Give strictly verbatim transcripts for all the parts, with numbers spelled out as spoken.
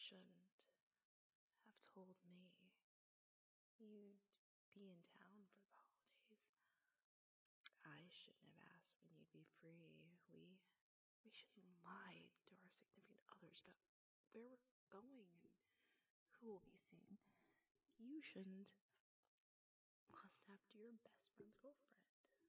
shouldn't have told me you'd be in town for the holidays. I shouldn't have asked when you'd be free. We we shouldn't lie to our significant others about where we're going and who we'll be seeing. You shouldn't lust after your best friend's girlfriend.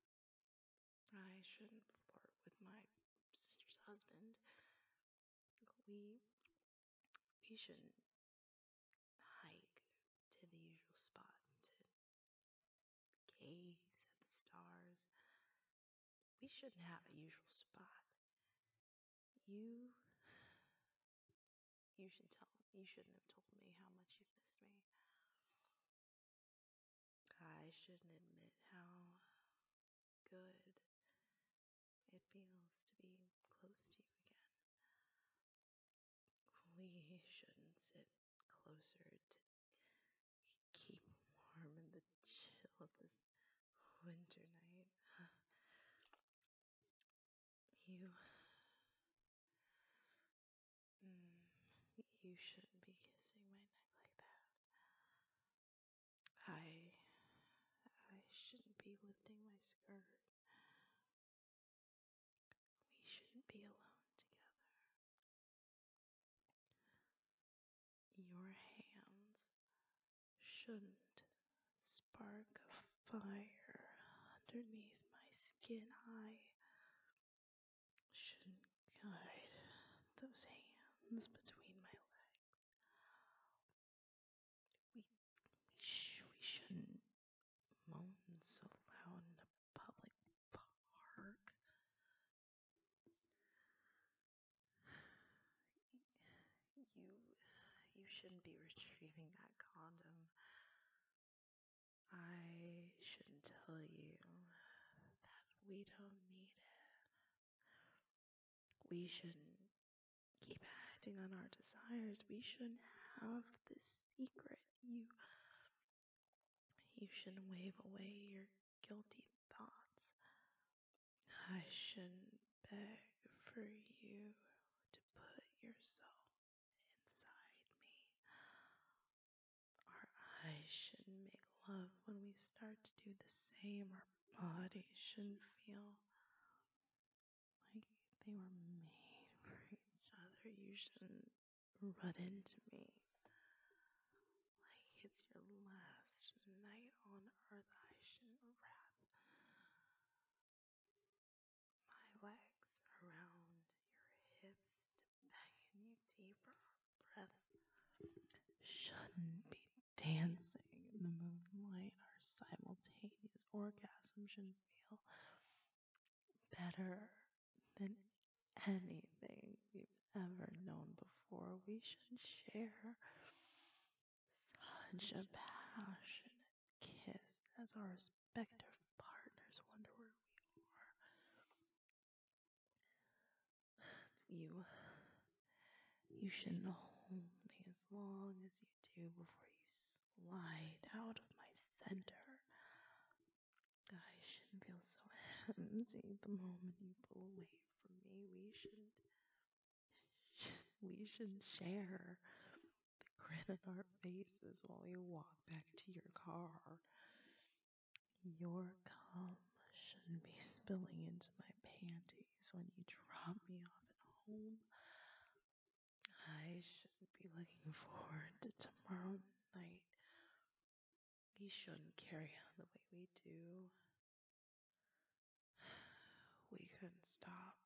I shouldn't flirt with my sister's husband. We we shouldn't hike to the usual spot to gaze at the stars. We shouldn't have a usual spot. You you should tell you shouldn't have told me how much you missed me. I shouldn't admit how good it feels to be close to you again. We shouldn't sit closer to keep warm in the chill of this winter night. You, mm, you shouldn't be kissing my neck like that. I, I shouldn't be lifting my skirt. We shouldn't be alone together. Your hands shouldn't spark a fire underneath my skin. I shouldn't guide those hands between my legs. We we, sh- we shouldn't moan so loud in a public park. You you shouldn't be retrieving that condom. I shouldn't tell you that we don't need it. We shouldn't keep acting on our desires. We shouldn't have this secret. You you shouldn't wave away your guilty thoughts. I shouldn't beg for you to put yourself inside me. Our eyes shouldn't make love when we start to do the same. Our bodies shouldn't feel like they were made for each other. You shouldn't run into me like it's your last night on earth. I shouldn't wrap my legs around your hips to beckon you deeper. Our breaths shouldn't be dancing in the moonlight. Our simultaneous orgasm shouldn't feel better than anything we've ever known before. We should share such a passionate kiss as our respective partners wonder where we are. You, you shouldn't hold me as long as you do before you slide out of my center. I shouldn't feel so empty the moment you pull away from me. We shouldn't, we shouldn't share the grin on our faces while we walk back to your car. Your cum shouldn't be spilling into my panties when you drop me off at home. I shouldn't be looking forward to tomorrow night. We shouldn't carry on the way we do. We couldn't stop